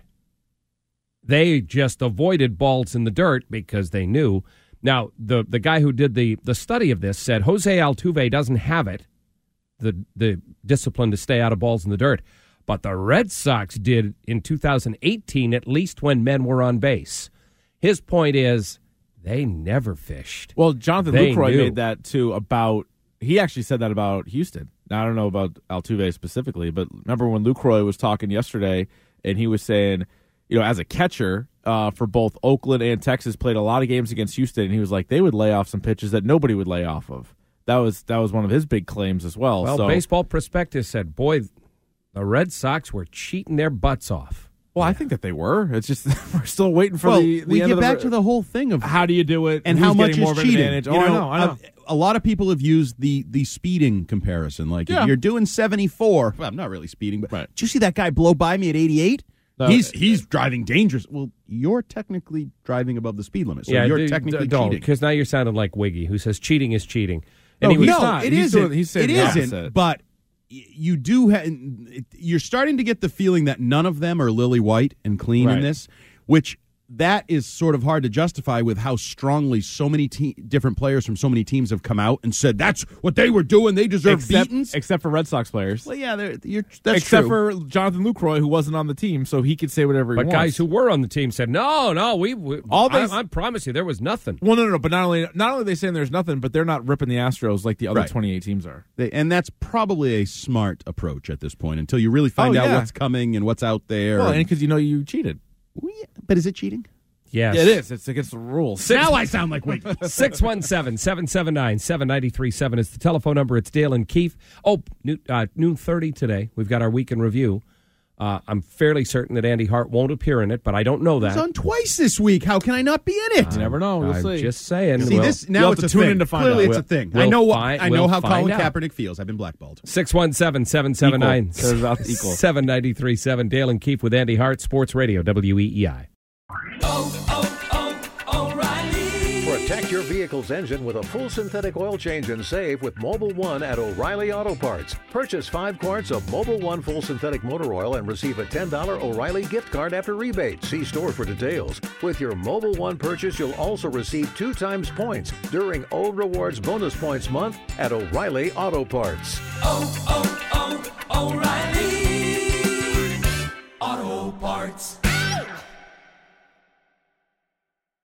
They just avoided balls in the dirt because they knew. Now, the, the guy who did the, the study of this said Jose Altuve doesn't have it, the the discipline to stay out of balls in the dirt. But the Red Sox did in two thousand eighteen, at least when men were on base. His point is they never fished. Well, Jonathan They Lucroy knew. made that too about. He actually said that about Houston. Now, I don't know about Altuve specifically, but remember when Lucroy was talking yesterday, and he was saying, you know, as a catcher uh, for both Oakland and Texas, played a lot of games against Houston, and he was like, they would lay off some pitches that nobody would lay off of. That was that was one of his big claims as well. Well, so, Baseball Prospectus said, boy, the Red Sox were cheating their butts off. Well, I think that they were. It's just we're still waiting for Well, the, the we end get of the, back to the whole thing of how do you do it and who's how much getting more is of an cheating. advantage. You Oh, I know, know, I know. A, a lot of people have used the the speeding comparison. Like Yeah. if you're doing seventy-four, well, I'm not really speeding, but Right. did you see that guy blow by me at eighty-eight? No, he's uh, he's driving dangerous. Well, you're technically driving above the speed limit, so yeah, you're d- technically d- don't, cheating. because now you're sounding like Wiggy, who says cheating is cheating. No, And he was, he's no, not. it He's isn't. doing- he's saying it the isn't. opposite. But y- you do. Ha- it- you're starting to get the feeling that none of them are lily white and clean in Right. this, which that is sort of hard to justify with how strongly so many te- different players from so many teams have come out and said that's what they were doing. They deserve except, beatings. except for Red Sox players. Well, yeah, they're, you're, that's except true. for Jonathan Lucroy, who wasn't on the team, so he could say whatever he but wants. guys who were on the team said, no, no, we, we All I, they- I promise you, there was nothing. Well, no, no, no. But not only not only are they saying there's nothing, but they're not ripping the Astros like the other Right. twenty-eight teams are. They, and that's probably a smart approach at this point until you really find Oh, out yeah. what's coming and what's out there. Well, and- and because you know you cheated. Well, yeah, but is it cheating? Yes. Yeah, it is. It's against the rules. Six- now I sound like wait. six one seven, seven seven nine, seven nine three seven is the telephone number. It's Dale and Keefe. Oh, noon, uh, noon thirty today. We've got our week in review. Uh, I'm fairly certain that Andy Hart won't appear in it, but I don't know that. He's on twice this week. How can I not be in it? You never know. We'll I'm see. just saying. See, We'll- this now you'll it's have a to tune thing. in to find Clearly, out. it's a We'll- thing. I we'll know what find- I know we'll how find Colin out. Kaepernick feels. I've been blackballed. six one seven, seven seven nine, Turns out equal. seven nine three seven. Dale and Keefe with Andy Hart, Sports Radio, W E E I. Protect your vehicle's engine with a full synthetic oil change and save with Mobil one at O'Reilly Auto Parts. Purchase five quarts of Mobil one full synthetic motor oil and receive a ten dollars O'Reilly gift card after rebate. See store for details. With your Mobil one purchase, you'll also receive two times points during O Rewards Bonus Points Month at O'Reilly Auto Parts. Oh, oh,